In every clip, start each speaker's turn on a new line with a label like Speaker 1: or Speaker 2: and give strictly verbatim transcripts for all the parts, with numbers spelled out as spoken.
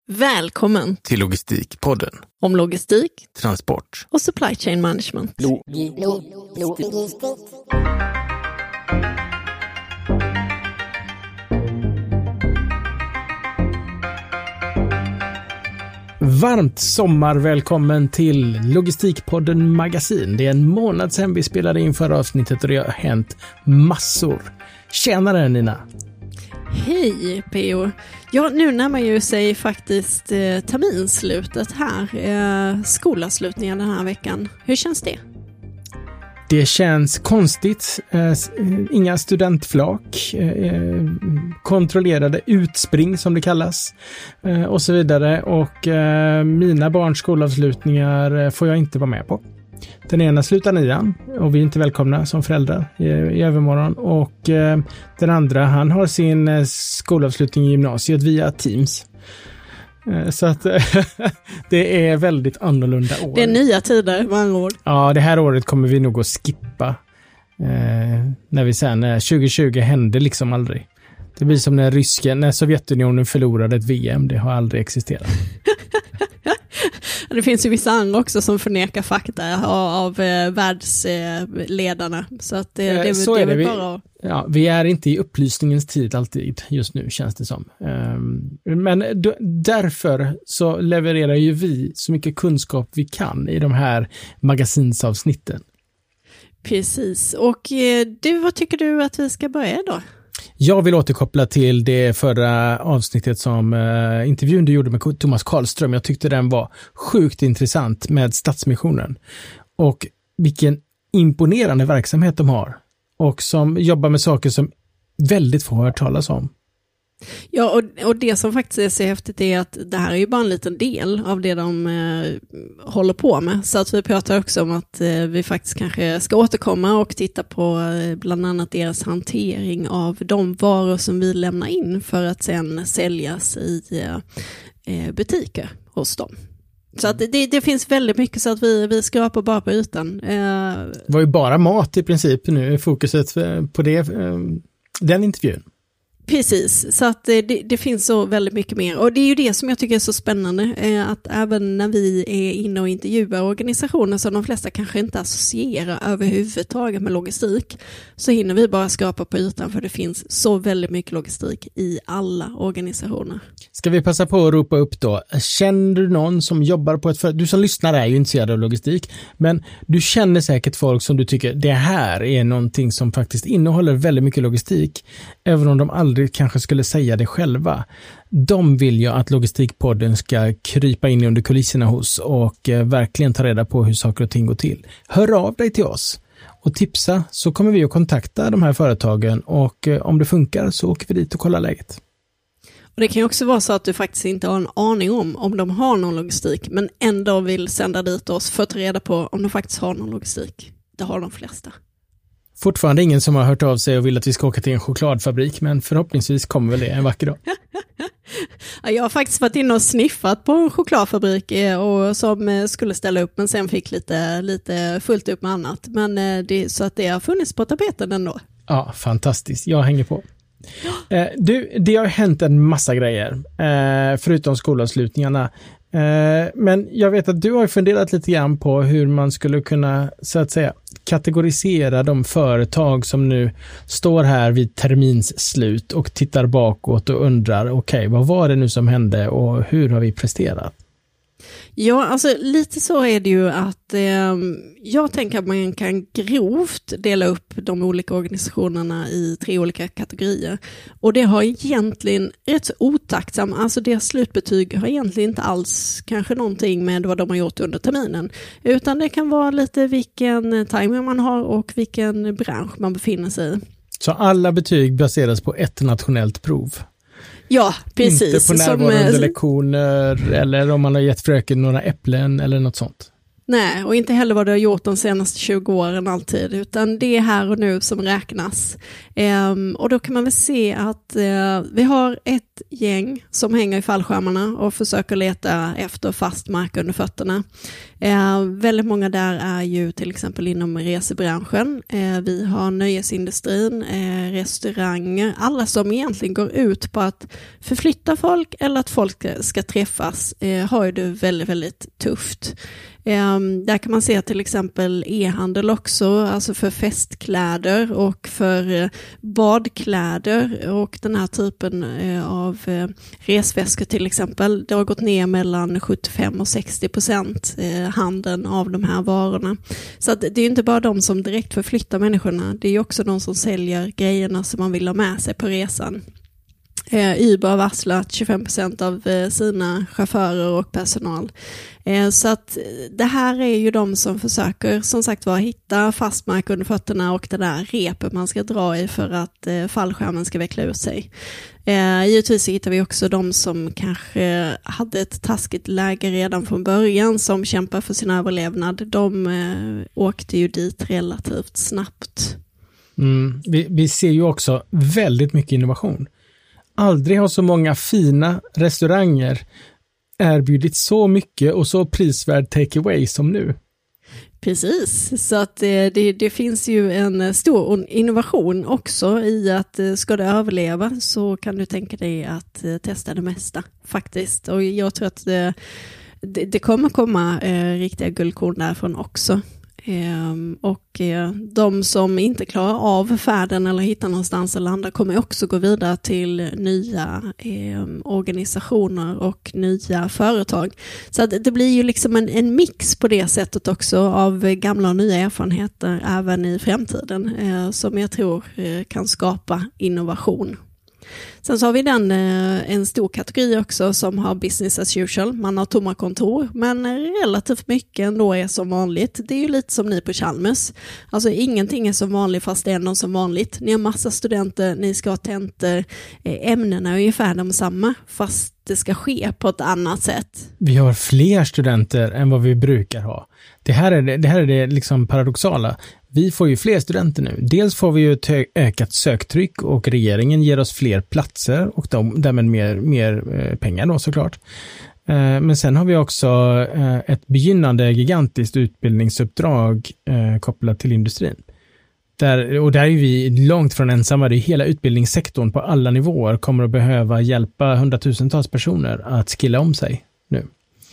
Speaker 1: Välkommen
Speaker 2: till Logistikpodden.
Speaker 1: Om logistik,
Speaker 2: transport
Speaker 1: och supply chain management.
Speaker 2: Lo-
Speaker 3: Varmt sommarvälkommen till Logistikpodden Magasin. Det är en månad sedan vi spelade in förra avsnittet och det har hänt massor. Tjenare Nina!
Speaker 1: Hej P O! Ja, nu närmar ju sig faktiskt eh, terminslutet här. Eh, skolavslutningen den här veckan. Hur känns det?
Speaker 3: Det känns konstigt. Eh, inga studentflak. Eh, kontrollerade utspring som det kallas. Eh, och så vidare. Och eh, mina barns skolavslutningar får jag inte vara med på. Den ena slutar nian och vi är inte välkomna som föräldrar i, i övermorgon. Och eh, den andra, han har sin eh, skolavslutning i gymnasiet via Teams. Eh, så att det är väldigt annorlunda år.
Speaker 1: Det är nya tider, många år.
Speaker 3: Ja, det här året kommer vi nog att skippa. Eh, när vi sen, eh, tjugo tjugo hände liksom aldrig. Det blir som när rysken, när Sovjetunionen förlorade ett V M. Det har aldrig existerat.
Speaker 1: Det finns ju vissa andra också som förnekar fakta av, av eh, världsledarna. Så att det, det,
Speaker 3: Så
Speaker 1: det
Speaker 3: är det.
Speaker 1: är
Speaker 3: Vi,
Speaker 1: bara...
Speaker 3: ja, vi är inte i upplysningens tid alltid just nu, känns det som. Um, men d- därför så levererar ju vi så mycket kunskap vi kan i de här magasinsavsnitten.
Speaker 1: Precis. Och eh, du, vad tycker du att vi ska börja då?
Speaker 3: Jag vill återkoppla till det förra avsnittet som uh, intervjun du gjorde med Thomas Karlström. Jag tyckte den var sjukt intressant med Stadsmissionen. Och vilken imponerande verksamhet de har. Och som jobbar med saker som väldigt få har hört talas om.
Speaker 1: Ja, och, och det som faktiskt är så häftigt är att det här är ju bara en liten del av det de eh, håller på med. Så att vi pratar också om att eh, vi faktiskt kanske ska återkomma och titta på eh, bland annat deras hantering av de varor som vi lämnar in för att sen säljas i eh, butiker hos dem. Så att det, det finns väldigt mycket så att vi, vi skrapar bara på ytan. Eh,
Speaker 3: det var ju bara mat i princip nu, fokuset på det, eh, den intervjun.
Speaker 1: Precis, så att det, det finns så väldigt mycket mer. Och det är ju det som jag tycker är så spännande, att även när vi är inne och intervjuar organisationer som de flesta kanske inte associerar överhuvudtaget med logistik, så hinner vi bara skrapa på ytan för det finns så väldigt mycket logistik i alla organisationer.
Speaker 3: Ska vi passa på att ropa upp då? Känner du någon som jobbar på ett företag? Du som lyssnar är ju intresserad av logistik, men du känner säkert folk som du tycker det här är någonting som faktiskt innehåller väldigt mycket logistik, även om de aldrig kanske skulle säga det själva. De vill ju att Logistikpodden ska krypa in under kulisserna hos och eh, verkligen ta reda på hur saker och ting går till. Hör av dig till oss och tipsa, så kommer vi att kontakta de här företagen och eh, om det funkar så åker vi dit och kollar läget.
Speaker 1: Och det kan ju också vara så att du faktiskt inte har en aning om om de har någon logistik, men ändå vill sända dit oss för att ta reda på om de faktiskt har någon logistik. Det har de flesta.
Speaker 3: Fortfarande ingen som har hört av sig och vill att vi ska åka till en chokladfabrik, men förhoppningsvis kommer väl det en vacker dag.
Speaker 1: Jag har faktiskt varit inne och sniffat på en chokladfabrik och som skulle ställa upp, men sen fick lite, lite fullt upp med annat. Men det, så att det har funnits på tapeten ändå.
Speaker 3: Ja, fantastiskt. Jag hänger på. Eh, du, det har hänt en massa grejer, eh, förutom skolavslutningarna. Eh, men jag vet att du har funderat lite grann på hur man skulle kunna, så att säga, kategorisera de företag som nu står här vid terminsslut och tittar bakåt och undrar, okej, okay, vad var det nu som hände och hur har vi presterat?
Speaker 1: Ja, alltså lite så är det ju att eh, jag tänker att man kan grovt dela upp de olika organisationerna i tre olika kategorier. Och det har egentligen rätt så otacksamt, alltså deras slutbetyg har egentligen inte alls kanske någonting med vad de har gjort under terminen. Utan det kan vara lite vilken timing man har och vilken bransch man befinner sig i.
Speaker 3: Så alla betyg baseras på ett nationellt prov?
Speaker 1: Ja, precis.
Speaker 3: Inte på närvaro under lektioner eller om man har gett fröken några äpplen eller något sånt.
Speaker 1: Nej, och inte heller vad du har gjort de senaste tjugo åren alltid, utan det är här och nu som räknas. Ehm, och då kan man väl se att eh, vi har ett gäng som hänger i fallskärmarna och försöker leta efter fast mark under fötterna. Eh, väldigt många där är ju till exempel inom resebranschen. Eh, vi har nöjesindustrin, eh, restauranger, alla som egentligen går ut på att förflytta folk eller att folk ska träffas eh, har ju det väldigt, väldigt tufft. Um, där kan man se till exempel e-handel också, alltså för festkläder och för uh, badkläder och den här typen uh, av uh, resväskor till exempel. Det har gått ner mellan sjuttiofem och sextio procent uh, handeln av de här varorna. Så att det är inte bara de som direkt förflyttar människorna, det är också de som säljer grejerna som man vill ha med sig på resan. Eh, Uber har varslat tjugofem procent av eh, sina chaufförer och personal. Eh, så att det här är ju de som försöker som sagt var hitta fast mark under fötterna och det där repet man ska dra i för att eh, fallskärmen ska veckla ut sig. Eh, givetvis hittar vi också de som kanske hade ett taskigt läge redan från början som kämpar för sin överlevnad. De eh, åkte ju dit relativt snabbt.
Speaker 3: Mm, vi, vi ser ju också väldigt mycket innovation. Aldrig har så många fina restauranger erbjudit så mycket och så prisvärd takeaway som nu.
Speaker 1: Precis, så att det, det finns ju en stor innovation också i att ska du överleva så kan du tänka dig att testa det mesta faktiskt. Och jag tror att det, det, det kommer komma eh, riktiga guldkorn därifrån också. Um, och uh, de som inte klarar av färden eller hittar någonstans att landa kommer också gå vidare till nya um, organisationer och nya företag. Så att det blir ju liksom en, en mix på det sättet också av gamla och nya erfarenheter även i framtiden uh, som jag tror uh, kan skapa innovation. Sen så har vi den, en stor kategori också som har business as usual. Man har tomma kontor, men relativt mycket ändå är som vanligt. Det är ju lite som ni på Chalmers. Alltså ingenting är som vanligt fast det är någon som vanligt. Ni har massa studenter, ni ska ha tentor. Ämnena är ungefär de samma fast det ska ske på ett annat sätt.
Speaker 3: Vi har fler studenter än vad vi brukar ha. Det här är det, det, här är det liksom paradoxala. Vi får ju fler studenter nu. Dels får vi ju ett ökat söktryck och regeringen ger oss fler platser och därmed mer, mer pengar då såklart. Men sen har vi också ett begynnande gigantiskt utbildningsuppdrag kopplat till industrin. Där, och där är vi långt från ensamma. Det är hela utbildningssektorn på alla nivåer kommer att behöva hjälpa hundratusentals personer att skilla om sig nu.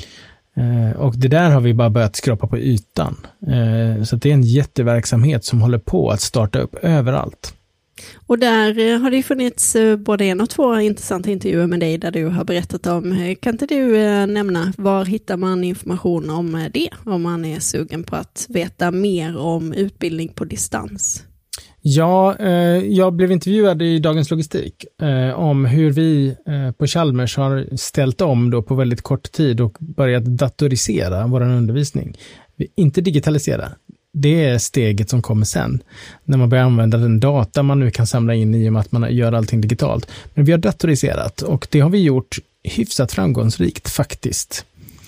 Speaker 3: Och det där har vi bara börjat skrapa på ytan. Så det är en jätteverksamhet som håller på att starta upp överallt.
Speaker 1: Och där har det funnits både en och två intressanta intervjuer med dig där du har berättat om. Kan inte du nämna var hittar man information om det om man är sugen på att veta mer om utbildning på distans?
Speaker 3: Ja, eh, jag blev intervjuad i Dagens Logistik eh, om hur vi eh, på Chalmers har ställt om då på väldigt kort tid och börjat datorisera vår undervisning. Vi, inte digitalisera. Det är steget som kommer sen. När man börjar använda den data man nu kan samla in i och med att man gör allting digitalt. Men vi har datoriserat och det har vi gjort hyfsat framgångsrikt faktiskt.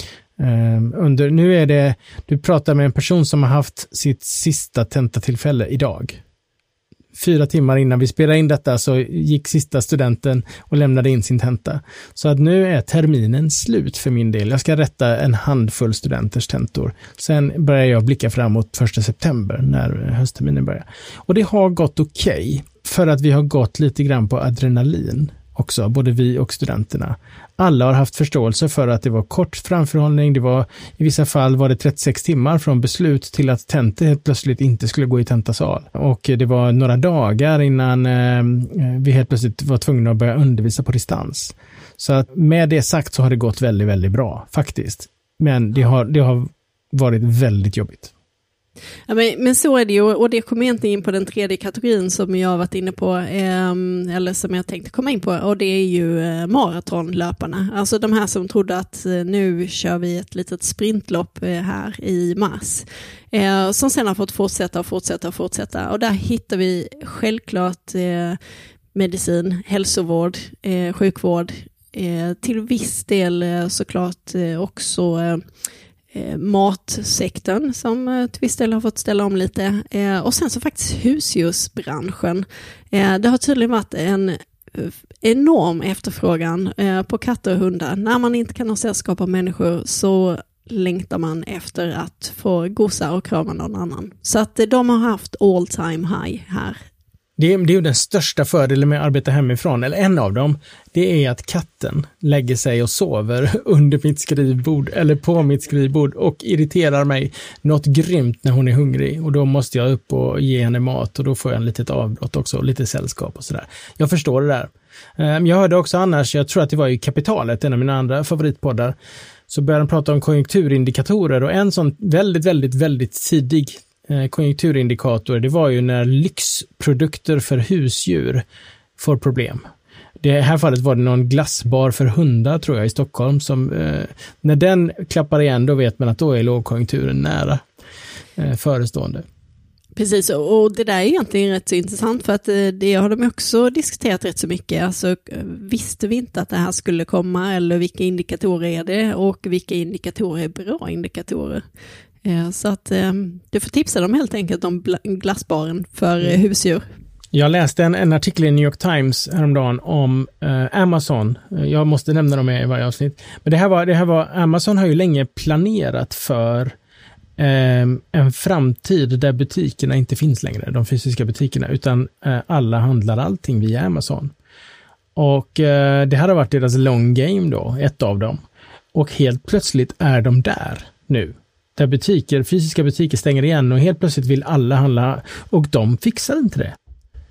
Speaker 3: Um, under, nu är det, du pratar med en person som har haft sitt sista tentatillfälle idag. Fyra timmar innan vi spelade in detta så gick sista studenten och lämnade in sin tenta. Så att nu är terminen slut för min del. Jag ska rätta en handfull studenters tentor. Sen börjar jag blicka framåt första september när höstterminen börjar. Och det har gått okej okay, för att vi har gått lite grann på adrenalin också, både vi och studenterna. Alla har haft förståelse för att det var kort framförhållning. Det var, i vissa fall var det trettiosex timmar från beslut till att tentor helt plötsligt inte skulle gå i tentasal. Och det var några dagar innan eh, vi helt plötsligt var tvungna att börja undervisa på distans. Så att med det sagt så har det gått väldigt, väldigt bra faktiskt. Men det har, det har varit väldigt jobbigt.
Speaker 1: Ja, men, men så är det ju, och det kommer inte in på den tredje kategorin som jag har varit inne på, eh, eller som jag tänkte komma in på, och det är ju eh, maratonlöparna. Alltså de här som trodde att eh, nu kör vi ett litet sprintlopp eh, här i mars. Eh, som sen har fått fortsätta och fortsätta och fortsätta. Och där hittar vi självklart eh, medicin, hälsovård, eh, sjukvård, eh, till viss del eh, såklart eh, också eh, Eh, matsektorn som eh, till viss del har fått ställa om lite eh, och sen så faktiskt husdjursbranschen. Eh, det har tydligen varit en eh, enorm efterfrågan eh, på katter och hundar. När man inte kan ha sällskap av människor så längtar man efter att få gosa och krama någon annan. Så att de har haft all time high här.
Speaker 3: Det är, det är ju den största fördelen med att arbeta hemifrån, eller en av dem, det är att katten lägger sig och sover under mitt skrivbord eller på mitt skrivbord och irriterar mig något grymt när hon är hungrig, och då måste jag upp och ge henne mat, och då får jag en litet avbrott också, lite sällskap och sådär. Jag förstår det där. Jag hörde också annars, jag tror att det var i Kapitalet, en av mina andra favoritpoddar, så började de prata om konjunkturindikatorer, och en sån väldigt, väldigt, väldigt tidig konjunkturindikator, det var ju när lyxprodukter för husdjur får problem. Det här fallet var det någon glassbar för hundar, tror jag, i Stockholm, som eh, när den klappar igen, då vet man att då är lågkonjunkturen nära eh, förestående.
Speaker 1: Precis, och det där är egentligen rätt så intressant, för att det har de också diskuterat rätt så mycket. Alltså, visste vi inte att det här skulle komma, eller vilka indikatorer är det, och vilka indikatorer är bra indikatorer? Så att du får tipsa dem helt enkelt om glassbaren för mm. husdjur. Jag
Speaker 3: läste en, en artikel i New York Times häromdagen om eh, Amazon. Jag måste nämna dem i varje avsnitt. Men det här var, det här var, Amazon har ju länge planerat för eh, en framtid där butikerna inte finns längre, de fysiska butikerna, utan eh, alla handlar allting via Amazon. Och eh, det här har varit deras long game då, ett av dem. Och helt plötsligt är de där nu. Där butiker, fysiska butiker stänger igen, och helt plötsligt vill alla handla, och de fixar inte det.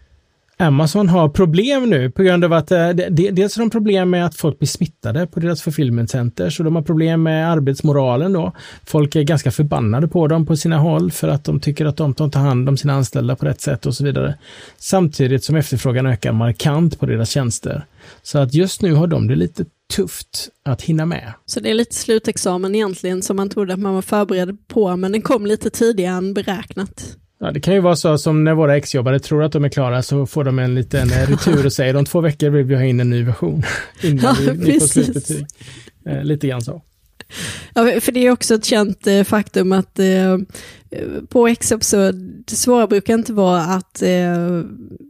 Speaker 3: Amazon har problem nu på grund av att eh, dels har de problem med att folk blir smittade på deras fulfillment center, så de har problem med arbetsmoralen då. Folk är ganska förbannade på dem på sina håll för att de tycker att de tar hand om sina anställda på rätt sätt och så vidare. Samtidigt som efterfrågan ökar markant på deras tjänster. Så att just nu har de det lite tufft att hinna med.
Speaker 1: Så det är lite slutexamen egentligen som man trodde att man var förberedd på, men den kom lite tidigare än beräknat.
Speaker 3: Ja, det kan ju vara så som när våra exjobbare tror att de är klara, så får de en liten retur och säger om två veckor vill vi ha in en ny version innan ja, vi, vi får slutbetyg. Eh, lite grann så.
Speaker 1: Ja, för det är också ett känt eh, faktum att eh, på Exop så det svåra brukar inte vara att eh,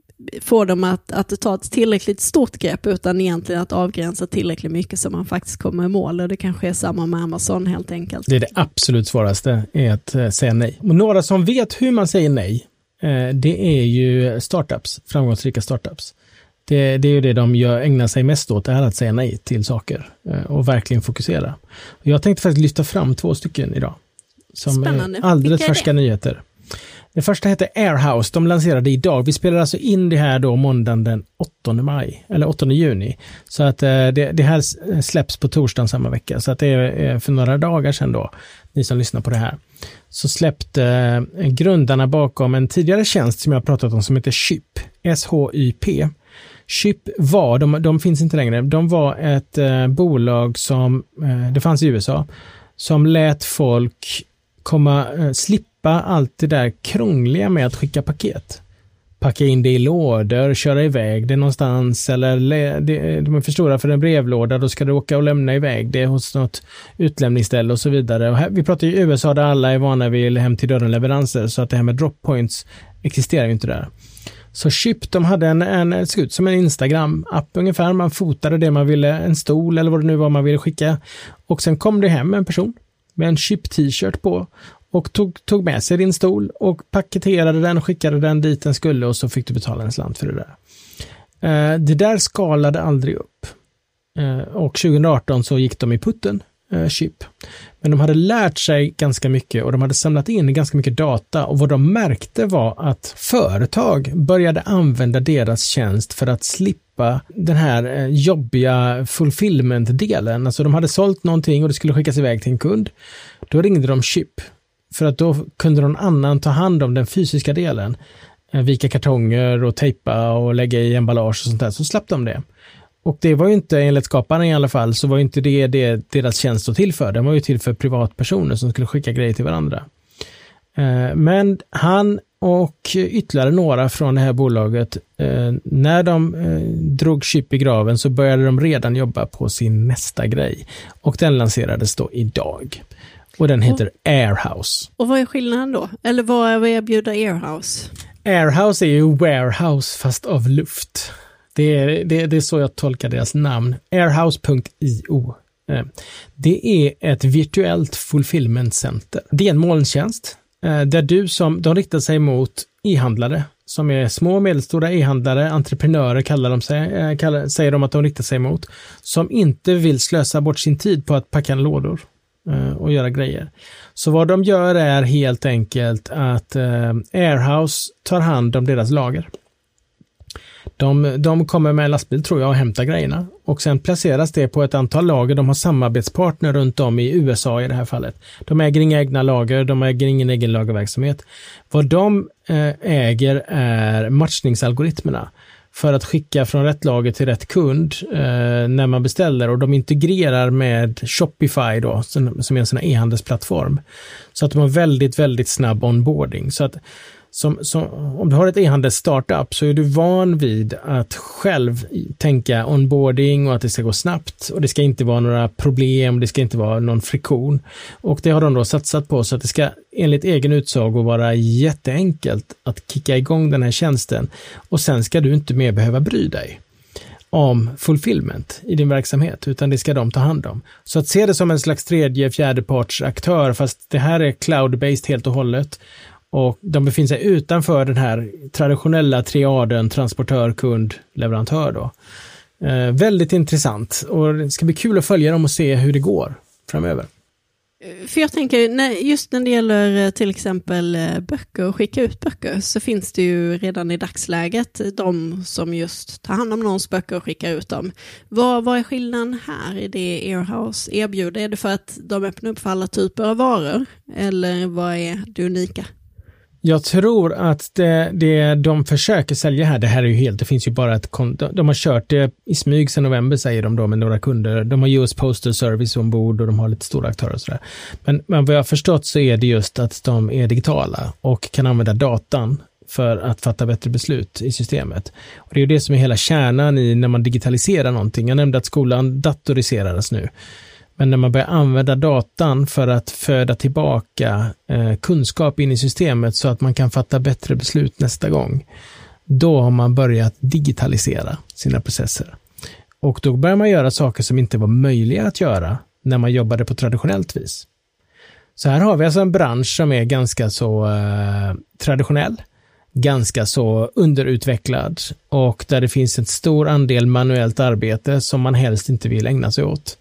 Speaker 1: få dem att, att ta ett tillräckligt stort grepp, utan egentligen att avgränsa tillräckligt mycket så man faktiskt kommer i mål, och det kanske är samma med Amazon helt enkelt.
Speaker 3: Det är det absolut svåraste, är att eh, säga nej. Och några som vet hur man säger nej, eh, det är ju startups, framgångsrika startups. Det, det är ju det de gör, ägnar sig mest åt, är att säga nej till saker eh, och verkligen fokusera. Och jag tänkte faktiskt lyfta fram två stycken idag som Spännande. Är alldeles färska nyheter. Det första heter Airhouse, de lanserade idag. Vi spelar alltså in det här då måndagen den åttonde maj, eller åttonde juni. Så att eh, det, det här släpps på torsdagen samma vecka. Så att det är för några dagar sedan då, ni som lyssnar på det här. Så släppte eh, grundarna bakom en tidigare tjänst som jag har pratat om som heter Shyp, S H Y P. Shyp var, de, de finns inte längre, de var ett eh, bolag som, eh, det fanns i U S A, som lät folk komma, eh, slippa allt det där krångliga med att skicka paket. Packa in det i lådor, köra iväg det någonstans, eller det, de är för stora för en brevlåda, då ska du åka och lämna iväg det hos något utlämningsställe och så vidare. Och här, vi pratar ju i U S A där alla är vana vid hem till dörren leveranser, så att det här med drop points existerar ju inte där. Så Shyp, de hade en, en såg ut som en Instagram-app ungefär, man fotade det man ville, en stol eller vad det nu var man ville skicka, och sen kom det hem en person med en Shyp-t-shirt på och tog, tog med sig din stol och paketerade den och skickade den dit den skulle, och så fick du betala en slant för det där. Eh, det där skalade aldrig upp. Eh, och tjugo arton så gick de i putten, eh, Shyp. Men de hade lärt sig ganska mycket, och de hade samlat in ganska mycket data, och vad de märkte var att företag började använda deras tjänst för att slippa den här eh, jobbiga fulfillment-delen. Alltså de hade sålt någonting och det skulle skickas iväg till en kund. Då ringde de Shyp. För att då kunde någon annan ta hand om den fysiska delen. Vika kartonger och tejpa och lägga i emballage och sånt där. Så slapp de det. Och det var ju inte, enligt skaparna i alla fall, så var ju inte det, det deras tjänst att till för. Den var ju till för privatpersoner som skulle skicka grejer till varandra. Men han och ytterligare några från det här bolaget, när de drog Shyp i graven så började de redan jobba på sin nästa grej. Och den lanserades då idag. Och den heter och, Airhouse.
Speaker 1: Och vad är skillnaden då? Eller vad är vad erbjuder Airhouse?
Speaker 3: Airhouse är ju warehouse fast av luft. Det är, det, det är så jag tolkar deras namn. Airhouse punkt i o Det är ett virtuellt fulfillment center. Det är en molntjänst där du som, de riktar sig mot e-handlare som är små och medelstora e-handlare, entreprenörer kallar de sig, kallar, säger de att de riktar sig mot, som inte vill slösa bort sin tid på att packa lådor och göra grejer. Så vad de gör är helt enkelt att Airhouse tar hand om deras lager. De, de kommer med en lastbil tror jag och hämtar grejerna och sen placeras det på ett antal lager. De har samarbetspartner runt om i U S A i det här fallet. De äger inga egna lager, de äger ingen egen lagerverksamhet. Vad de äger är matchningsalgoritmerna för att skicka från rätt lager till rätt kund eh, när man beställer, och de integrerar med Shopify då, som, som är en sån här e-handelsplattform. Så att de har väldigt, väldigt snabb onboarding. Så att Som, som, om du har ett e-handels startup så är du van vid att själv tänka onboarding och att det ska gå snabbt och det ska inte vara några problem, det ska inte vara någon friktion. Och det har de då satsat på så att det ska enligt egen utsago vara jätteenkelt att kicka igång den här tjänsten, och sen ska du inte mer behöva bry dig om fulfillment i din verksamhet, utan det ska de ta hand om. Så att se det som en slags tredje, fjärde parts aktör, fast det här är cloud-based helt och hållet. Och de befinner sig utanför den här traditionella triaden transportör, kund, leverantör då. Eh, väldigt intressant, och det ska bli kul att följa dem och se hur det går framöver.
Speaker 1: För jag tänker, när, just när det gäller till exempel böcker och skicka ut böcker, så finns det ju redan i dagsläget de som just tar hand om någons böcker och skickar ut dem. Vad, vad är skillnaden här i det Airhouse erbjuder? Är det för att de öppnar upp för alla typer av varor, eller vad är det unika?
Speaker 3: Jag tror att det, det de försöker sälja här, det här är ju helt, det finns ju bara ett, de har kört det i smyg sedan november säger de då med några kunder. De har U S Postal Service ombord och de har lite stora aktörer och sådär. Men, men vad jag har förstått så är det just att de är digitala och kan använda datan för att fatta bättre beslut i systemet. Och det är ju det som är hela kärnan i när man digitaliserar någonting. Jag nämnde att skolan datoriseras nu. Men när man börjar använda datan för att föda tillbaka eh, kunskap in i systemet så att man kan fatta bättre beslut nästa gång, då har man börjat digitalisera sina processer. Och då börjar man göra saker som inte var möjliga att göra när man jobbade på traditionellt vis. Så här har vi alltså en bransch som är ganska så eh, traditionell, ganska så underutvecklad, och där det finns en stor andel manuellt arbete som man helst inte vill ägna sig åt.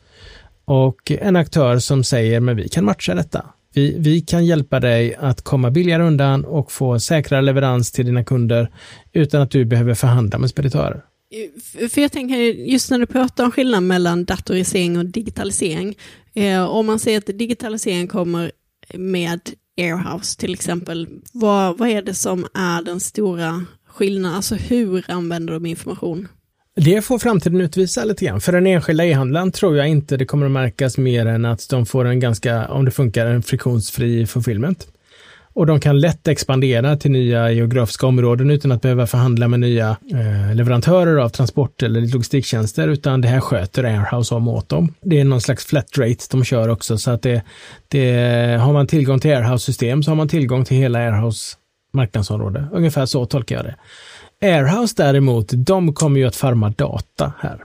Speaker 3: Och en aktör som säger, men vi kan matcha detta. Vi, vi kan hjälpa dig att komma billigare undan och få säkrare leverans till dina kunder utan att du behöver förhandla med speditörer.
Speaker 1: För jag tänker, just när du pratar om skillnaden mellan datorisering och digitalisering. Eh, om man säger att digitalisering kommer med Airhouse till exempel. Vad, vad är det som är den stora skillnaden? Alltså hur använder de information?
Speaker 3: Det får framtiden utvisa lite grann. För den enskilda e-handlaren tror jag inte det kommer att märkas mer än att de får en ganska, om det funkar, en friktionsfri fulfillment. Och de kan lätt expandera till nya geografiska områden utan att behöva förhandla med nya eh, leverantörer av transport eller logistiktjänster, utan det här sköter Airhouse om åt dem. Det är någon slags flat rate de kör också, så att det, det har man tillgång till Airhouse-system så har man tillgång till hela Airhouse marknadsområde. Ungefär så tolkar jag det. Airhouse däremot, de kommer ju att farma data här.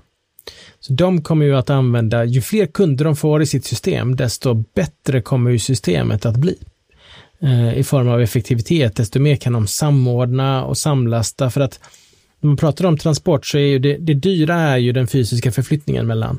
Speaker 3: Så de kommer ju att använda, ju fler kunder de får i sitt system, desto bättre kommer ju systemet att bli. Eh, I form av effektivitet, desto mer kan de samordna och samlasta, för att när man pratar om transport så är ju det, det dyra är ju den fysiska förflyttningen mellan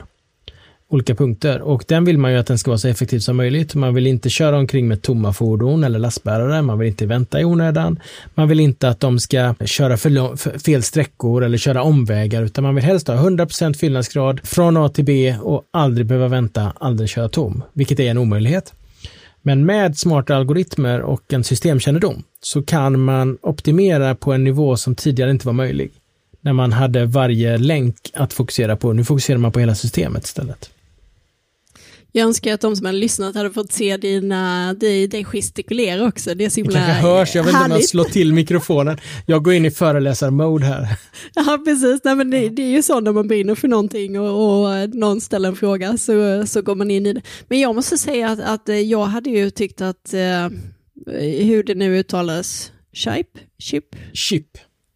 Speaker 3: olika punkter, och den vill man ju att den ska vara så effektiv som möjligt. Man vill inte köra omkring med tomma fordon eller lastbärare, man vill inte vänta i onödan, man vill inte att de ska köra för, för fel sträckor eller köra omvägar, utan man vill helst ha hundra procent fyllnadsgrad från A till B och aldrig behöva vänta, aldrig köra tom, vilket är en omöjlighet. Men med smarta algoritmer och en systemkännedom så kan man optimera på en nivå som tidigare inte var möjlig. När man hade varje länk att fokusera på, nu fokuserar man på hela systemet istället.
Speaker 1: Jag önskar att de som har lyssnat hade fått se dina, dig, dig gestikulera också. Det är så himla
Speaker 3: det kanske hörs, jag vet inte om jag slår till mikrofonen. Jag går in i föreläsarmode här.
Speaker 1: Ja, precis. Nej, men det, det är ju så när man brinner för någonting och, och någon ställer en fråga så, så går man in i det. Men jag måste säga att, att jag hade ju tyckt att eh, hur det nu uttalas, Chip? Chip?
Speaker 3: Chip.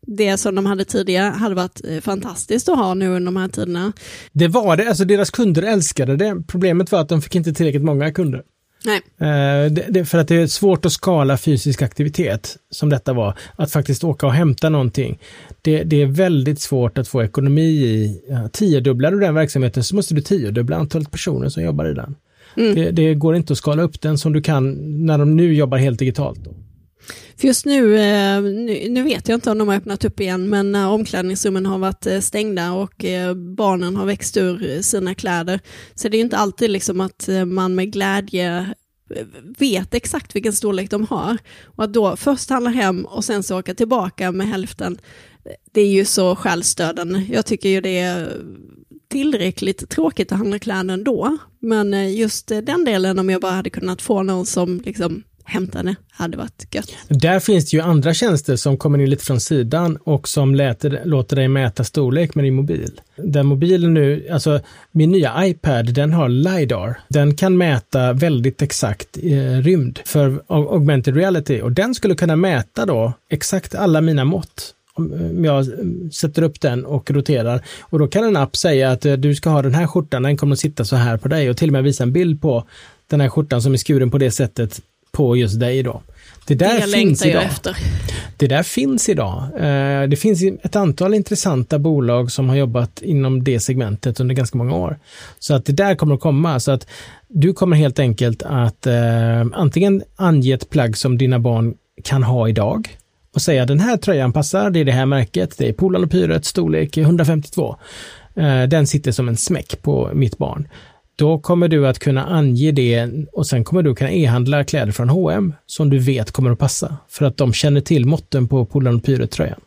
Speaker 1: det som de hade tidigare hade varit fantastiskt att ha nu under de här tiderna.
Speaker 3: Det var det, alltså deras kunder älskade det. Problemet var att de fick inte tillräckligt många kunder.
Speaker 1: Nej.
Speaker 3: Uh, det, det, för att det är svårt att skala fysisk aktivitet som detta var. Att faktiskt åka och hämta någonting. Det, det är väldigt svårt att få ekonomi i. Ja, tiodubblar du den verksamheten så måste du tiodubbla antalet personer som jobbar i den. Mm. Det, det går inte att skala upp den som du kan när de nu jobbar helt digitalt. Då.
Speaker 1: För just nu, nu, nu vet jag inte om de har öppnat upp igen, men omklädningsrummen har varit stängda och barnen har växt ur sina kläder. Så det är ju inte alltid liksom att man med glädje vet exakt vilken storlek de har. Och att då först handla hem och sen så åka tillbaka med hälften, det är ju så självstödande. Jag tycker ju det är tillräckligt tråkigt att handla kläder ändå. Men just den delen, om jag bara hade kunnat få någon som liksom hämtade, hade varit gött.
Speaker 3: Där finns det ju andra tjänster som kommer in lite från sidan och som läter, låter dig mäta storlek med din mobil. Den mobilen nu, alltså min nya iPad, den har LiDAR. Den kan mäta väldigt exakt eh, rymd för augmented reality och den skulle kunna mäta då exakt alla mina mått. Om jag sätter upp den och roterar och då kan en app säga att du ska ha den här skjortan, den kommer att sitta så här på dig och till och med visa en bild på den här skjortan som är skuren på det sättet på just dig då. Det där det finns idag. Efter. Det där finns idag. Det finns ett antal intressanta bolag som har jobbat inom det segmentet under ganska många år. Så att det där kommer att komma. Så att du kommer helt enkelt att eh, antingen ange ett plagg som dina barn kan ha idag och säga den här tröjan passar, det är det här märket, det är Polarn och Pyret, storlek hundrafemtiotvå. Eh, den sitter som en smäck på mitt barn. Då kommer du att kunna ange det och sen kommer du kunna e-handla kläder från H och M som du vet kommer att passa för att de känner till måtten på Polarn och Pyret-tröjan.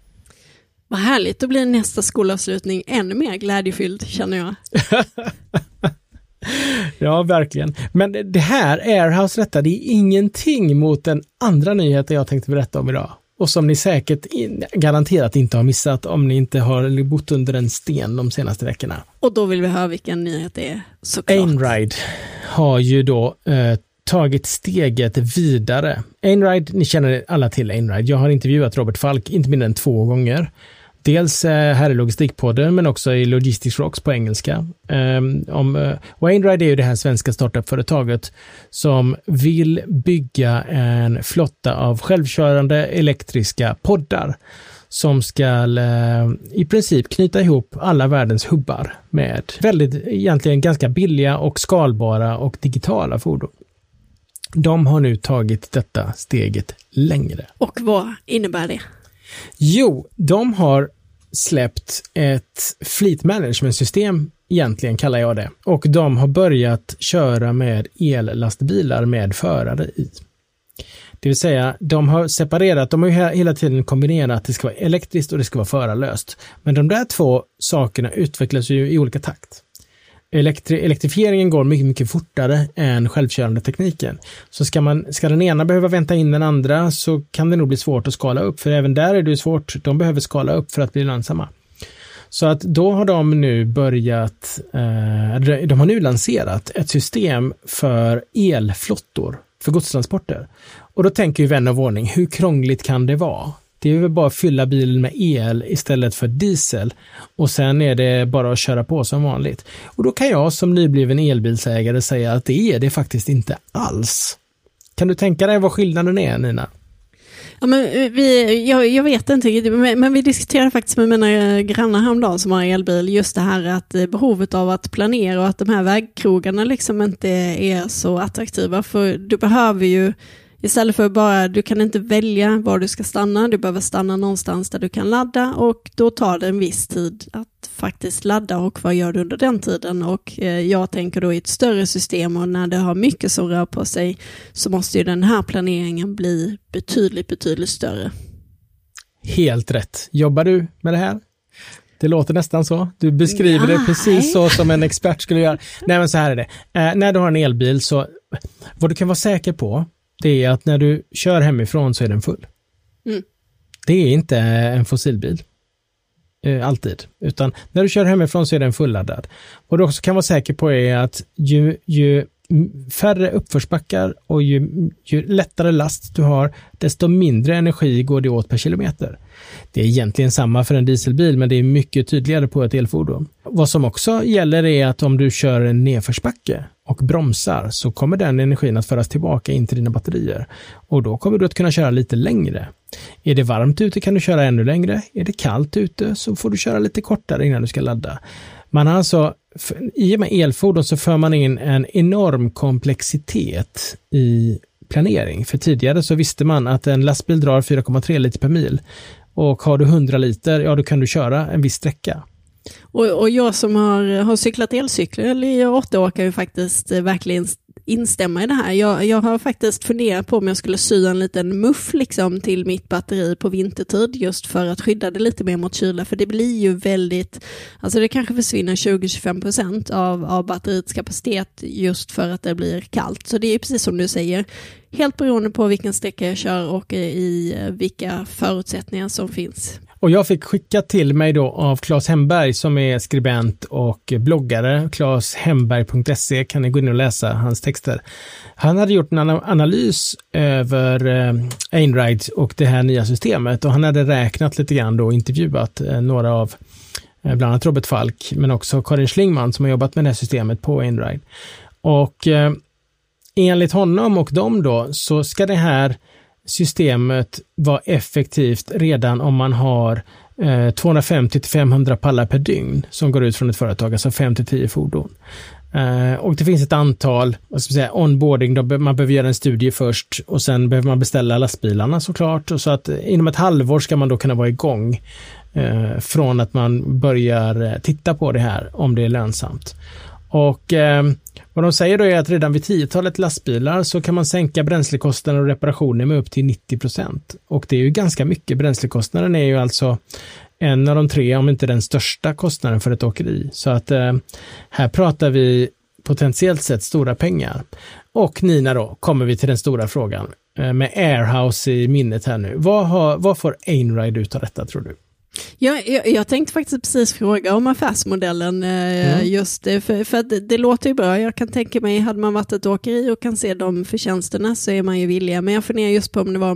Speaker 1: Vad härligt, då blir nästa skolavslutning ännu mer glädjefylld, känner jag.
Speaker 3: Ja, verkligen. Men det här, Airhouse rätta, det är ingenting mot den andra nyheten jag tänkte berätta om idag. Och som ni säkert in, garanterat inte har missat om ni inte har bott under en sten de senaste veckorna.
Speaker 1: Och då vill vi höra vilken nyhet det är, såklart.
Speaker 3: Einride har ju då eh, tagit steget vidare. Einride, ni känner alla till Einride. Jag har intervjuat Robert Falk inte mindre än två gånger. Dels eh, här i Logistikpodden men också i Logistics Rocks på engelska. Um, om, uh, och Einride är ju det här svenska startup-företaget som vill bygga en flotta av självkörande elektriska poddar som ska uh, i princip knyta ihop alla världens hubbar med väldigt, egentligen ganska billiga och skalbara och digitala fordon. De har nu tagit detta steget längre.
Speaker 1: Och vad innebär det?
Speaker 3: Jo, de har släppt ett fleet management-system, egentligen kallar jag det. Och de har börjat köra med ellastbilar med förare i. Det vill säga, de har separerat, de har ju hela tiden kombinerat att det ska vara elektriskt och det ska vara förarlöst. Men de där två sakerna utvecklas ju i olika takt. Elektri- elektrifieringen går mycket, mycket fortare än självkörande tekniken. Så ska, man, ska den ena behöva vänta in den andra så kan det nog bli svårt att skala upp. För även där är det svårt, de behöver skala upp för att bli lönsamma. Så att då har de nu börjat, eh, de har nu lanserat ett system för elflottor för godstransporter. Och då tänker ju vän av ordning, hur krångligt kan det vara? Det är väl bara att fylla bilen med el istället för diesel och sen är det bara att köra på som vanligt. Och då kan jag som nybliven elbilsägare säga att det är det faktiskt inte alls. Kan du tänka dig vad skillnaden är, Nina?
Speaker 1: Ja, men vi, jag, jag vet inte, men, men vi diskuterade faktiskt med mina grannar häromdagen som har elbil just det här att behovet av att planera och att de här vägkrogarna liksom inte är så attraktiva, för du behöver ju istället för bara, du kan inte välja var du ska stanna, du behöver stanna någonstans där du kan ladda och då tar det en viss tid att faktiskt ladda och vad gör du under den tiden? Och eh, jag tänker då i ett större system och när det har mycket som rör på sig så måste ju den här planeringen bli betydligt, betydligt större. Helt
Speaker 3: rätt. Jobbar du med det här? Det låter nästan så. Du beskriver Nej. det precis så som en expert skulle göra. Nej, men så här är det. Eh, när du har en elbil så, vad du kan vara säker på det är att när du kör hemifrån så är den full. Mm. Det är inte en fossilbil. Eh, alltid. Utan när du kör hemifrån så är den fulladdad. Och du också kan vara säker på är att ju, ju färre uppförsbackar och ju, ju lättare last du har, desto mindre energi går det åt per kilometer. Det är egentligen samma för en dieselbil, men det är mycket tydligare på ett elfordon. Vad som också gäller är att om du kör en nedförsbacke och bromsar så kommer den energin att föras tillbaka in till dina batterier. Och då kommer du att kunna köra lite längre. Är det varmt ute kan du köra ännu längre. Är det kallt ute så får du köra lite kortare innan du ska ladda. Man har alltså, i och med elfordon så för man in en enorm komplexitet i planering. För tidigare så visste man att en lastbil drar fyra komma tre liter per mil. Och har du hundra liter, ja då kan du köra en viss sträcka.
Speaker 1: Och, och jag som har, har cyklat elcykel i åtta år kan ju faktiskt verkligen instämma i det här. Jag, jag har faktiskt funderat på om jag skulle sy en liten muff liksom till mitt batteri på vintertid just för att skydda det lite mer mot kyla, för det blir ju väldigt, alltså det kanske försvinner tjugo till tjugofem procent av, av batteriets kapacitet just för att det blir kallt. Så det är precis som du säger, helt beroende på vilken sträcka jag kör och i vilka förutsättningar som finns.
Speaker 3: Och jag fick skicka till mig då av Claes Hemberg som är skribent och bloggare. claes hemberg punkt se kan ni gå in och läsa hans texter. Han hade gjort en analys över eh, Einride och det här nya systemet, och han hade räknat lite grann då och intervjuat eh, några av eh, bland annat Robert Falk men också Karin Schlingman som har jobbat med det här systemet på Einride. Och eh, enligt honom och dem då så ska det här systemet vara effektivt redan om man har eh, tvåhundrafemtio till femhundra pallar per dygn som går ut från ett företag, alltså fem till tio fordon. Eh, och det finns ett antal, vad ska man säga, onboarding, då man behöver göra en studie först och sen behöver man beställa lastbilarna såklart, och så att inom ett halvår ska man då kunna vara igång eh, från att man börjar titta på det här om det är lönsamt. Och eh, vad de säger då är att redan vid tiotalet lastbilar så kan man sänka bränslekostnader och reparationer med upp till nittio procent. Och det är ju ganska mycket. Bränslekostnaden är ju alltså en av de tre, om inte den största kostnaden för ett åkeri. Så att eh, här pratar vi potentiellt sett stora pengar. Och Nina då, kommer vi till den stora frågan eh, med Airhouse i minnet här nu. Vad, har, vad får Einride ut av detta, tror du?
Speaker 1: Ja, jag, jag tänkte faktiskt precis fråga om affärsmodellen eh, mm. just det, för, för att det, det låter ju bra. Jag kan tänka mig, hade man varit ett åkeri och kan se de förtjänsterna så är man ju villiga. Men jag funderar just på om det var en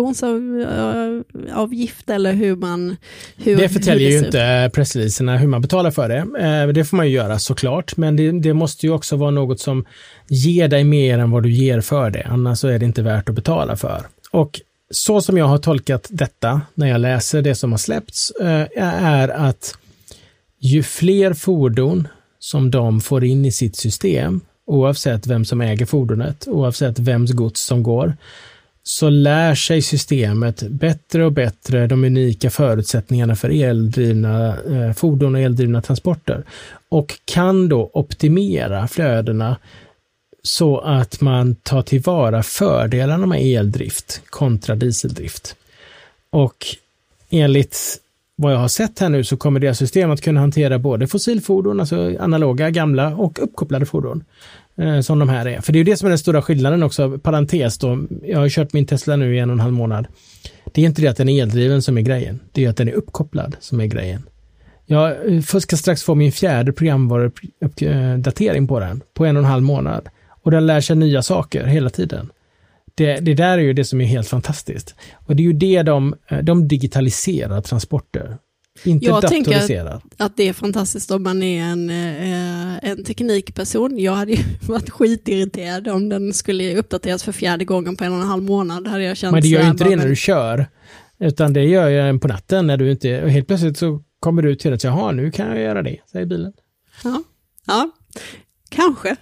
Speaker 1: prenumerationsavgift eller hur man... Hur,
Speaker 3: det förtäljer
Speaker 1: hur det
Speaker 3: ju inte pressreleaserna hur man betalar för det. Eh, det får man ju göra såklart, men det, det måste ju också vara något som ger dig mer än vad du ger för det. Annars så är det inte värt att betala för. Och så som jag har tolkat detta när jag läser det som har släppts är att ju fler fordon som de får in i sitt system, oavsett vem som äger fordonet, oavsett vems gods som går, så lär sig systemet bättre och bättre de unika förutsättningarna för eldrivna fordon och eldrivna transporter och kan då optimera flödena så att man tar tillvara fördelarna med eldrift kontra dieseldrift. Och enligt vad jag har sett här nu så kommer det systemet att kunna hantera både fossilfordon, alltså analoga, gamla och uppkopplade fordon eh, som de här är. För det är ju det som är den stora skillnaden också, parentes då, jag har kört min Tesla nu i en och en halv månad. Det är inte det att den är eldriven som är grejen, det är att den är uppkopplad som är grejen. Jag ska strax få min fjärde programvaruuppdatering på den på en och en halv månad. Och den lär sig nya saker hela tiden. Det, det där är ju det som är helt fantastiskt. Och det är ju det de, de digitaliserar transporter. Inte
Speaker 1: jag
Speaker 3: datoriserar.
Speaker 1: Jag tänker att det är fantastiskt om man är en, en teknikperson. Jag hade ju varit skitirriterad om den skulle uppdateras för fjärde gången på en och en halv månad. Hade jag känt.
Speaker 3: Men det gör ju inte det när
Speaker 1: men...
Speaker 3: du kör. Utan det gör jag på natten när du inte... Och helt plötsligt så kommer du till att jaha, nu kan jag göra det, säger bilen.
Speaker 1: Ja, ja. Kanske.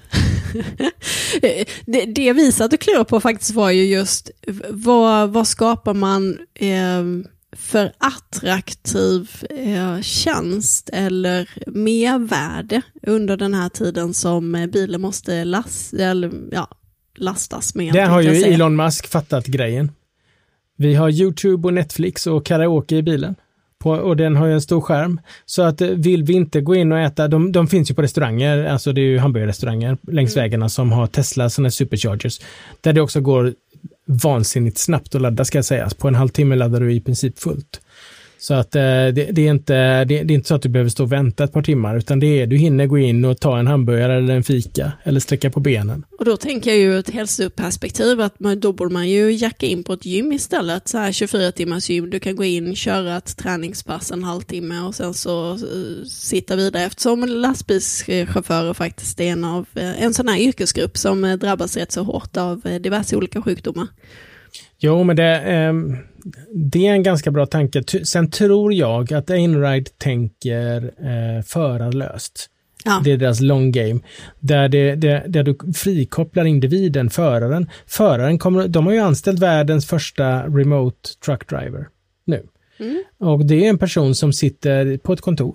Speaker 1: det, det vi satt och klurade på faktiskt var ju just vad, vad skapar man eh, för attraktiv eh, tjänst eller mervärde under den här tiden som bilen måste last, eller, ja, lastas med.
Speaker 3: Där har ju Elon Musk fattat grejen. Vi har YouTube och Netflix och karaoke i bilen. På, och den har ju en stor skärm. Så att vill vi inte gå in och äta, de, de finns ju på restauranger, alltså det är ju hamburgerrestauranger längs mm. vägarna som har Tesla, sådana superchargers. Där det också går vansinnigt snabbt att ladda, ska jag säga. På en halvtimme laddar du i princip fullt. Så att eh, det, det, är inte, det, det är inte så att du behöver stå och vänta ett par timmar, utan det är, du hinner gå in och ta en hamburgare eller en fika eller sträcka på benen.
Speaker 1: Och då tänker jag ju ett hälsoperspektiv att man, då borde man ju jacka in på ett gym istället. Så här tjugofyra timmars gym, du kan gå in, köra ett träningspass en halvtimme och sen så uh, sitta vidare. Eftersom lastbilschaufförer faktiskt är en, av, uh, en sån här yrkesgrupp som uh, drabbas rätt så hårt av uh, diverse olika sjukdomar.
Speaker 3: Jo, men det, eh, det är en ganska bra tanke. Sen tror jag att Einride tänker eh, förarlöst. Ja. Det är deras long game. Där, det, det, där du frikopplar individen, föraren. Föraren kommer, de har ju anställt världens första remote truck driver nu. Mm. Och det är en person som sitter på ett kontor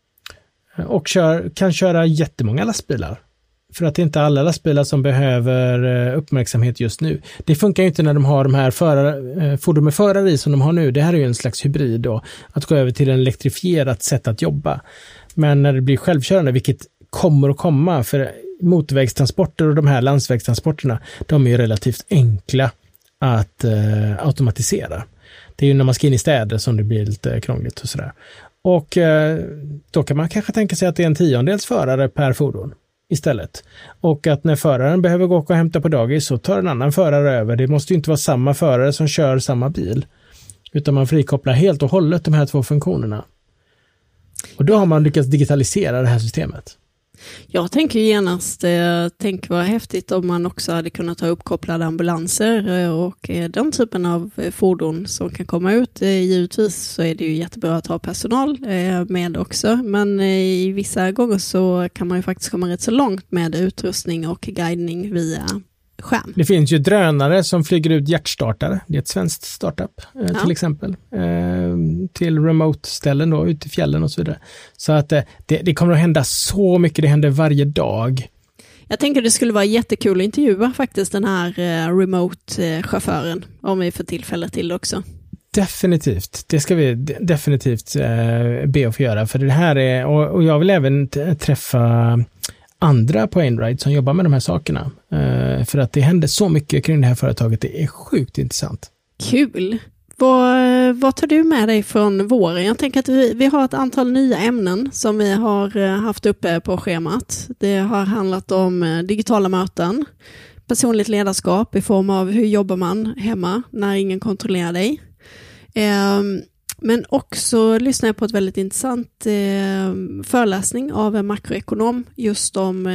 Speaker 3: och kör, kan köra jättemånga lastbilar. För att det är inte alla lastbilar som behöver uppmärksamhet just nu. Det funkar ju inte när de har de här förare, fordon med förare i som de har nu. Det här är ju en slags hybrid då. Att gå över till en elektrifierat sätt att jobba. Men när det blir självkörande, vilket kommer att komma, för motorvägstransporter och de här landsvägstransporterna, de är ju relativt enkla att eh, automatisera. Det är ju när man ska in i städer som det blir lite krångligt och sådär. Och eh, då kan man kanske tänka sig att det är en tiondels förare per fordon istället. Och att när föraren behöver gå och hämta på dagis så tar en annan förare över. Det måste ju inte vara samma förare som kör samma bil. Utan man frikopplar helt och hållet de här två funktionerna. Och då har man lyckats digitalisera det här systemet.
Speaker 1: Jag tänker genast, eh, tänk vad häftigt om man också hade kunnat ta uppkopplade ambulanser eh, och eh, den typen av eh, fordon som kan komma ut. Eh, givetvis så är det ju jättebra att ha personal eh, med också, men eh, i vissa gånger så kan man ju faktiskt komma rätt så långt med utrustning och guidning via skärm.
Speaker 3: Det finns ju drönare som flyger ut hjärtstartare. Det är ett svenskt startup eh,
Speaker 1: ja.
Speaker 3: till exempel. Eh, till remote-ställen då, ute i fjällen och så vidare. Så att eh, det, det kommer att hända så mycket, det händer varje dag.
Speaker 1: Jag tänker det skulle vara jättekul att intervjua faktiskt den här eh, remote-chauffören om vi får tillfälle till det också.
Speaker 3: Definitivt, det ska vi de- definitivt eh, be att få göra. För det här är, och, och jag vill även t- träffa andra på Einride som jobbar med de här sakerna. Uh, för att det händer så mycket kring det här företaget. Det är sjukt intressant.
Speaker 1: Kul. Vad, vad tar du med dig från våren? Jag tänker att vi, vi har ett antal nya ämnen som vi har haft uppe på schemat. Det har handlat om digitala möten, personligt ledarskap i form av hur jobbar man hemma när ingen kontrollerar dig. Um, Men också lyssnar jag på ett väldigt intressant eh, föreläsning av en makroekonom just om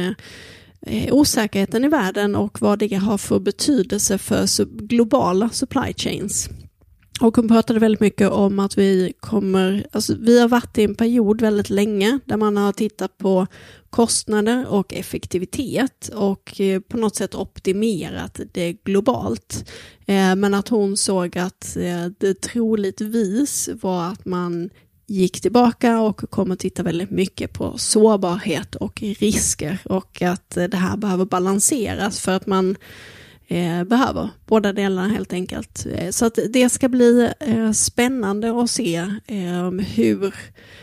Speaker 1: eh, osäkerheten i världen och vad det har för betydelse för sub- globala supply chains. Och hon pratade väldigt mycket om att vi kommer, alltså vi har varit i en period väldigt länge där man har tittat på kostnader och effektivitet och eh, på något sätt optimerat det globalt. Eh, men att hon såg att eh, det troligtvis var att man gick tillbaka och kommer att titta väldigt mycket på sårbarhet och risker och att eh, det här behöver balanseras för att man Eh, behöver båda delarna helt enkelt. Eh, så att det ska bli eh, spännande att se eh, hur,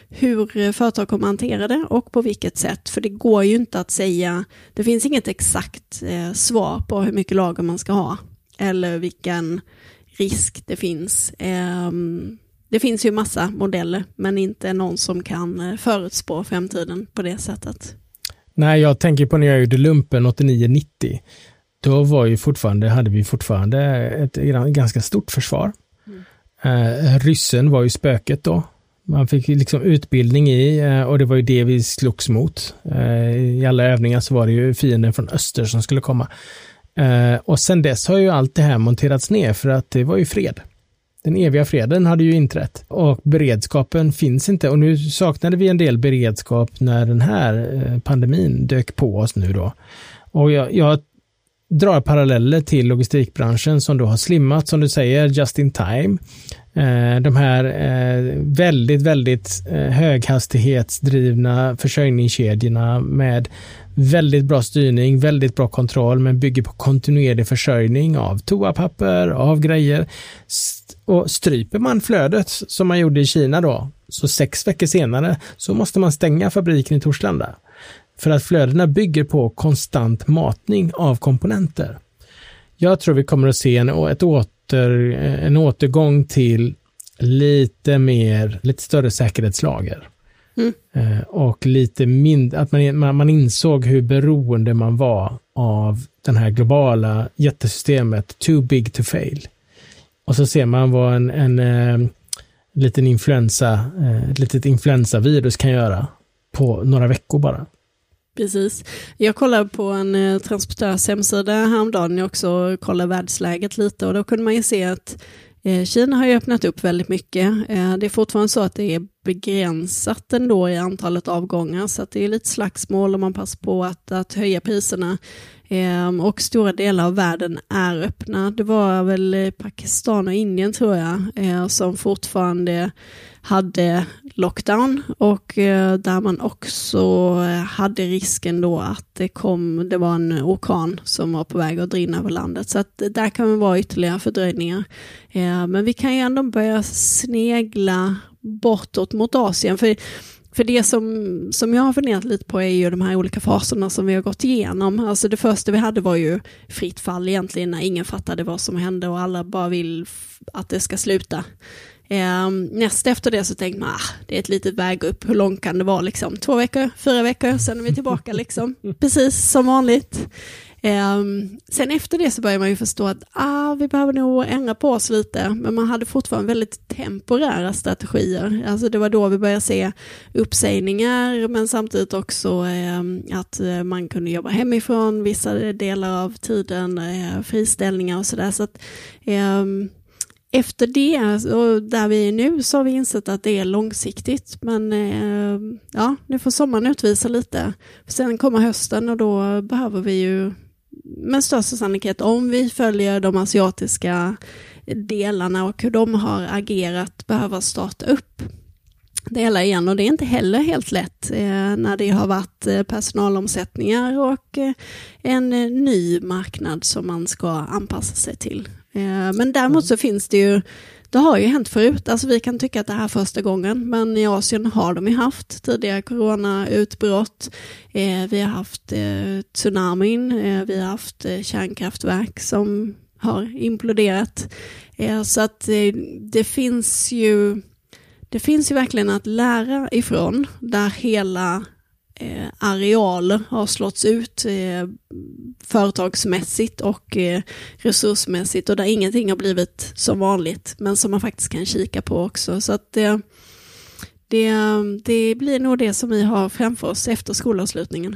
Speaker 1: hur företag kommer att hantera det och på vilket sätt. För det går ju inte att säga, det finns inget exakt eh, svar på hur mycket lager man ska ha eller vilken risk det finns. Eh, det finns ju massa modeller men inte någon som kan förutspå framtiden på det sättet.
Speaker 3: Nej, jag tänker på när jag gjorde lumpen åttionio nittio. Då var ju fortfarande, hade vi fortfarande ett ganska stort försvar. Mm. Eh, ryssen var ju spöket då. Man fick liksom utbildning i eh, och det var ju det vi slogs mot. Eh, I alla övningar så var det ju fienden från öster som skulle komma. Eh, och sen dess har ju allt det här monterats ner för att det var ju fred. Den eviga freden hade ju inträtt och beredskapen finns inte. Och nu saknade vi en del beredskap när den här eh, pandemin dök på oss nu då. Och jag, jag drar paralleller till logistikbranschen som då har slimmat, som du säger, just in time. Eh, de här eh, väldigt, väldigt eh, höghastighetsdrivna försörjningskedjorna med väldigt bra styrning, väldigt bra kontroll, men bygger på kontinuerlig försörjning av toapapper, av grejer. St- och stryper man flödet som man gjorde i Kina då, så sex veckor senare så måste man stänga fabriken i Torslanda. För att flödena bygger på konstant matning av komponenter. Jag tror vi kommer att se en, ett åter, en återgång till lite mer, lite större säkerhetslager.
Speaker 1: Mm.
Speaker 3: Eh, och lite mindre, att man, man, man insåg hur beroende man var av den här globala jättesystemet too big to fail. Och så ser man vad en, en eh, liten influensa, eh, ett litet influensavirus kan göra på några veckor bara.
Speaker 1: Precis. Jag kollade på en eh, transportörs hemsida häromdagen också och kollade världsläget lite och då kunde man ju se att eh, Kina har ju öppnat upp väldigt mycket. Eh, det är fortfarande så att det är begränsat ändå i antalet avgångar så att det är lite slagsmål och man passar på att, att höja priserna. Eh, och stora delar av världen är öppna. Det var väl Pakistan och Indien tror jag eh, som fortfarande hade lockdown och eh, där man också hade risken då att det kom, det var en orkan som var på väg att drinna över landet. Så att där kan det vara ytterligare fördröjningar. Eh, men vi kan ju ändå börja snegla bortåt mot Asien. För För det som, som jag har funderat lite på är ju de här olika faserna som vi har gått igenom. Alltså det första vi hade var ju fritt fall egentligen när ingen fattade vad som hände och alla bara vill att det ska sluta. Eh, näst efter det så tänkte man, ah, det är ett litet väg upp, hur långt kan det vara liksom? Två veckor, fyra veckor, sen är vi tillbaka liksom. Precis som vanligt. Eh, sen efter det så börjar man ju förstå att ah, vi behöver nog ändra på oss lite, men man hade fortfarande väldigt temporära strategier. Alltså det var då vi började se uppsägningar men samtidigt också eh, att man kunde jobba hemifrån vissa delar av tiden, eh, friställningar och sådär. Så att eh, efter det och där vi är nu så har vi insett att det är långsiktigt, men eh, ja, nu får sommaren utvisa lite. Sen kommer hösten och då behöver vi ju med största sannolikhet, om vi följer de asiatiska delarna och hur de har agerat, behöva starta upp det hela igen. Och det är inte heller helt lätt eh, när det har varit eh, personalomsättningar och eh, en eh, ny marknad som man ska anpassa sig till. Eh, men däremot så finns det ju, det har ju hänt förut. Alltså vi kan tycka att det här är första gången, men i Asien har de ju haft tidigare coronautbrott. Eh, vi har haft eh, tsunamin, eh, vi har haft eh, kärnkraftverk som har imploderat. Eh, så att eh, det finns ju det finns ju verkligen att lära ifrån där hela eh, arealer har slått ut eh, företagsmässigt och eh, resursmässigt och där ingenting har blivit som vanligt men som man faktiskt kan kika på också. Så att eh, det, det blir nog det som vi har framför oss efter skolavslutningen.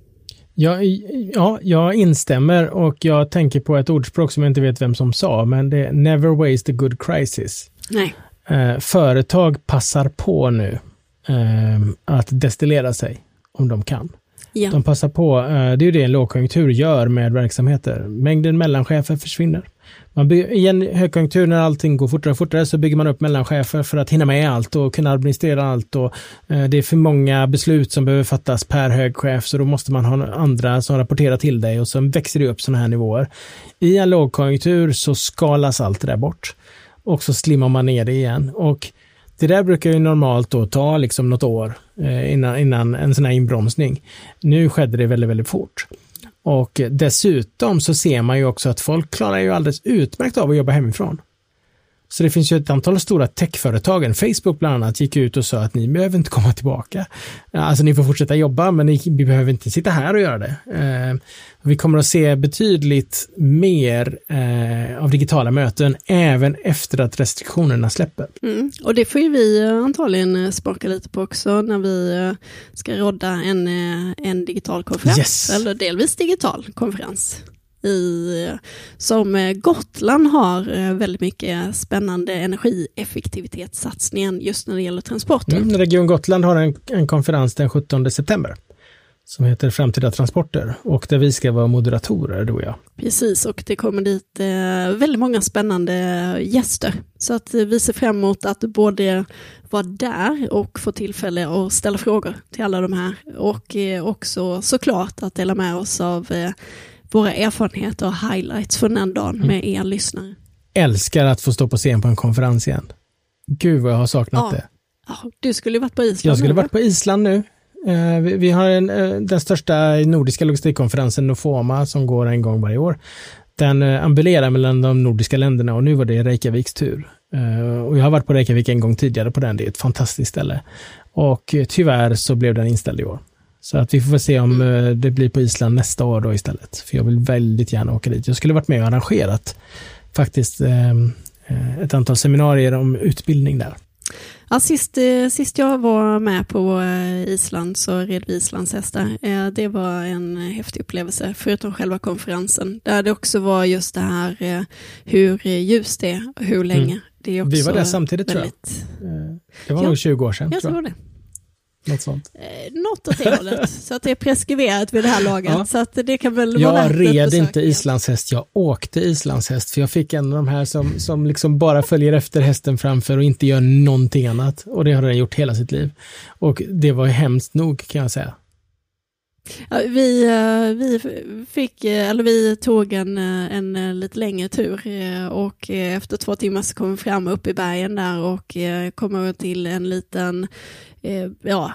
Speaker 3: Ja, ja, jag instämmer och jag tänker på ett ordspråk som jag inte vet vem som sa, men det är never waste a good crisis.
Speaker 1: Nej.
Speaker 3: Eh, företag passar på nu eh, att destillera sig om de kan. Ja. De passar på, eh, det är ju det en lågkonjunktur gör med verksamheter. Mängden mellanchefer försvinner. Man bygger, I en högkonjunktur när allting går fortare och fortare så bygger man upp mellanchefer för att hinna med allt och kunna administrera allt. Och, eh, det är för många beslut som behöver fattas per högchef så då måste man ha andra som rapporterar till dig och så växer det upp sådana här nivåer. I en lågkonjunktur så skalas allt det där bort. Och så slimmar man ner det igen. Och det där brukar ju normalt då ta liksom något år eh, innan, innan en sån här inbromsning. Nu skedde det väldigt, väldigt fort. Och dessutom så ser man ju också att folk klarar ju alldeles utmärkt av att jobba hemifrån. Så det finns ju ett antal stora techföretagen. Facebook bland annat gick ut och sa att ni behöver inte komma tillbaka. Alltså ni får fortsätta jobba men ni, vi behöver inte sitta här och göra det. Eh, vi kommer att se betydligt mer eh, av digitala möten även efter att restriktionerna släpper. Mm.
Speaker 1: Och det får ju vi antagligen smaka lite på också när vi ska rodda en, en digital konferens.
Speaker 3: Yes.
Speaker 1: Eller delvis digital konferens. I, som Gotland har väldigt mycket spännande energieffektivitetssatsningen just när det gäller transporter.
Speaker 3: Mm, Region Gotland har en, en konferens den sjuttonde september som heter Framtida transporter och där vi ska vara moderatorer, du och jag.
Speaker 1: Precis, och det kommer dit eh, väldigt många spännande gäster. Så att vi ser fram emot att både vara där och få tillfälle att ställa frågor till alla de här. Och eh, också såklart att dela med oss av eh, våra erfarenheter och highlights från den dagen med mm. er lyssnare.
Speaker 3: Älskar att få stå på scen på en konferens igen. Gud vad jag har saknat
Speaker 1: ja.
Speaker 3: det.
Speaker 1: Ja, du skulle ju varit på Island.
Speaker 3: Jag skulle
Speaker 1: nu,
Speaker 3: varit på Island nu. Uh, vi, vi har en, uh, den största nordiska logistikkonferensen Nofoma som går en gång varje år. Den uh, ambulerar mellan de nordiska länderna och nu var det Reykjaviks tur. Uh, och jag har varit på Reykjavik en gång tidigare på den. Det är ett fantastiskt ställe. Och uh, tyvärr så blev den inställd i år. Så att vi får se om uh, det blir på Island nästa år då istället. För jag vill väldigt gärna åka dit. Jag skulle varit med och arrangerat faktiskt uh, ett antal seminarier om utbildning där.
Speaker 1: Ja, sist, sist jag var med på Island så red vi Islands hästar. Det var en häftig upplevelse, förutom själva konferensen. Där det också var just det här hur ljust det är och hur länge. Mm. Det är också
Speaker 3: vi var där samtidigt väldigt... tror jag. Det var ja, nog tjugo år sedan.
Speaker 1: Jag tror,
Speaker 3: tror
Speaker 1: jag. det.
Speaker 3: Något sånt.
Speaker 1: Eh, något åt det hållet. Så att det är preskriberat vid det här laget. Ja. Så att det kan väl
Speaker 3: jag
Speaker 1: vara värt ett
Speaker 3: red
Speaker 1: besök
Speaker 3: inte
Speaker 1: igen.
Speaker 3: islandshäst, jag åkte islandshäst. För jag fick en av de här som, som liksom bara följer efter hästen framför och inte gör någonting annat. Och det har den gjort hela sitt liv. Och det var hemskt nog kan jag säga.
Speaker 1: Ja, vi, vi fick, eller vi tog en, en lite längre tur och efter två timmar så kom vi fram upp i bergen där och kom till en liten, ja,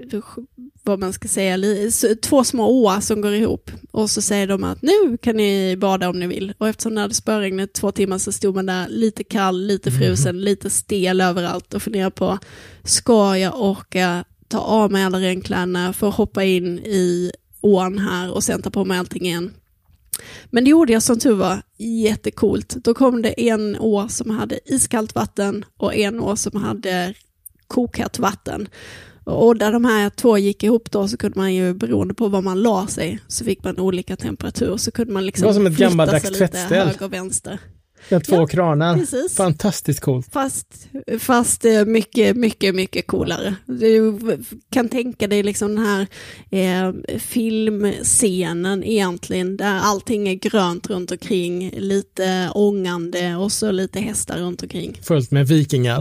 Speaker 1: vad man ska säga, två små åar som går ihop och så säger de att nu kan ni bada om ni vill. Och eftersom det hade spöregnet två timmar så stod man där lite kall, lite frusen, mm. lite stel överallt och funderade på, ska jag orka ta av mig alla regnkläderna för att hoppa in i ån här och sen ta på mig allting igen. Men det gjorde jag som tur var jättekult. Då kom det en å som hade iskallt vatten och en å som hade kokhett vatten. Och där de här två gick ihop då så kunde man ju, beroende på vad man la sig, så fick man olika temperatur. Så kunde man liksom
Speaker 3: det var som ett gammaldags
Speaker 1: tvättställ. Höger och vänster.
Speaker 3: Ja, två ja, kranar.
Speaker 1: Precis.
Speaker 3: Fantastiskt coolt.
Speaker 1: Fast, fast mycket, mycket, mycket coolare. Du kan tänka dig liksom den här eh, filmscenen egentligen, där allting är grönt runt omkring, lite ångande och så lite hästar runt omkring. Fullt
Speaker 3: med vikingar.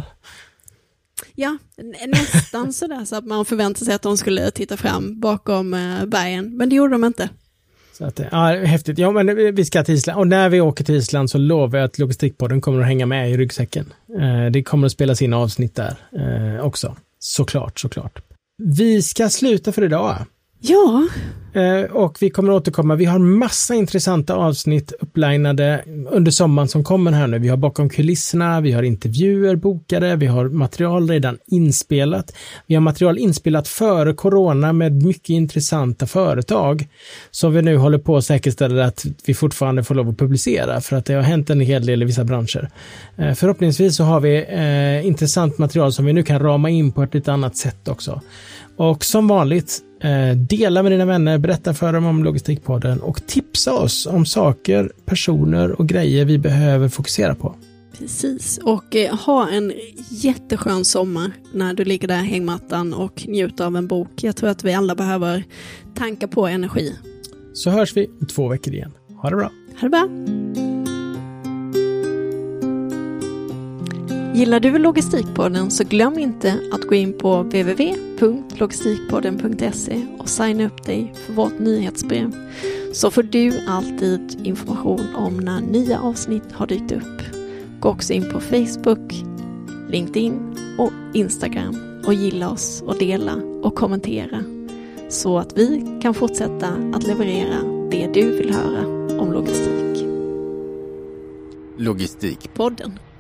Speaker 1: Ja, nästan sådär så att man förväntade sig att de skulle titta fram bakom eh, bergen, men det gjorde de inte.
Speaker 3: Så att, ja, häftigt. Ja, men vi ska till Island. Och när vi åker till Island så lovar jag att Logistikpodden kommer att hänga med i ryggsäcken. Eh, det kommer att spelas in avsnitt där eh, också. Såklart, såklart. Vi ska sluta för idag.
Speaker 1: Ja.
Speaker 3: Eh, och vi kommer att återkomma. Vi har massa intressanta avsnitt upplinade under sommaren som kommer här nu. Vi har bakom kulisserna, vi har intervjuer bokade, vi har material redan inspelat. Vi har material inspelat före corona med mycket intressanta företag som vi nu håller på att säkerställa att vi fortfarande får lov att publicera för att det har hänt en hel del i vissa branscher. Eh, förhoppningsvis så har vi eh, intressant material som vi nu kan rama in på ett lite annat sätt också. Och som vanligt, eh, dela med dina vänner, berätta för dem om Logistikpodden och tipsa oss om saker, personer och grejer vi behöver fokusera på.
Speaker 1: Precis, och eh, ha en jätteskön sommar när du ligger där i hängmattan och njuter av en bok. Jag tror att vi alla behöver tanka på energi.
Speaker 3: Så hörs vi om två veckor igen. Ha det bra.
Speaker 1: Ha det bra. Gillar du Logistikpodden så glöm inte att gå in på w w w punkt logistikpodden punkt se och signa upp dig för vårt nyhetsbrev. Så får du alltid information om när nya avsnitt har dykt upp. Gå också in på Facebook, LinkedIn och Instagram och gilla oss och dela och kommentera så att vi kan fortsätta att leverera det du vill höra om logistik.
Speaker 2: Logistikpodden.